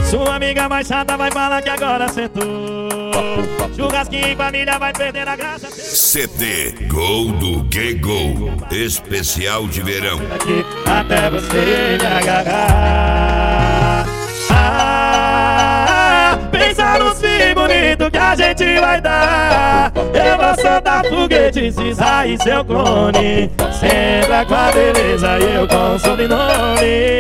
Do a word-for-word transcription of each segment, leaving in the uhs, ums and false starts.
Sua amiga mais chata vai falar que agora sentou. Churrasquinho em família vai perder a graça. C D Gol do Que Gol, especial de verão. Aqui até você me agarrar. Ah, pensa nos filhos bonitos que a gente vai dar. Eu vou soltar foguetes e sair seu clone. Sempre com a beleza e eu com o sobrenome.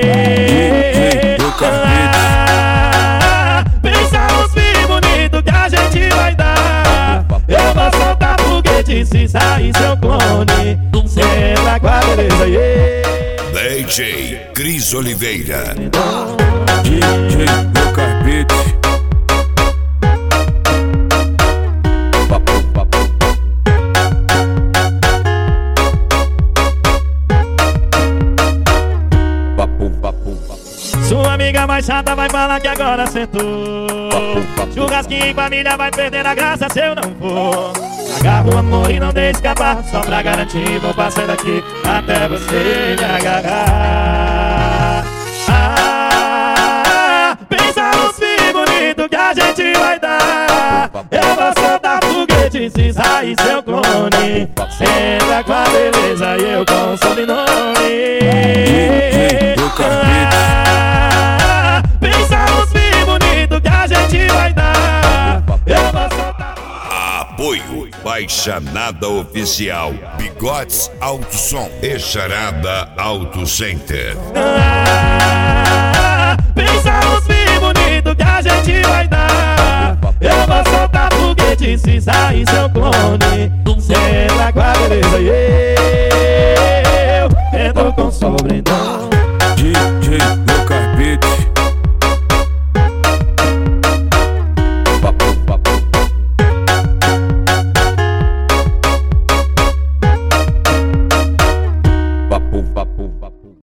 Ah, pensa nos filhos bonitos que a gente vai dar. Eu vou soltar foguetes e sair seu clone. Sempre com a beleza e eu. D J Cris Oliveira. D J Lucas Beats. Sua amiga mais chata vai falar que agora sentou. Churrasquinho em família vai perder a graça se eu não for. Agarra o amor e não deixe escapar. Só pra garantir vou passando aqui até você me agarrar. Ah, pensa nos filhos bonitos que a gente vai dar. Eu vou soltar foguetes e sair seu clone. Senta com a beleza e eu com o sobrenome. Ah, pensa nos filhos bonitos que a gente vai dar. Eu vou soltar. Apoio Baixanada Oficial, Bigodes Auto Som e Charada Auto Center. Ah, pensa nos filhos bonitos que a gente vai dar. Eu vou soltar foguetes e sair seu clone. Senta com a beleza e eu entro com sobrenome.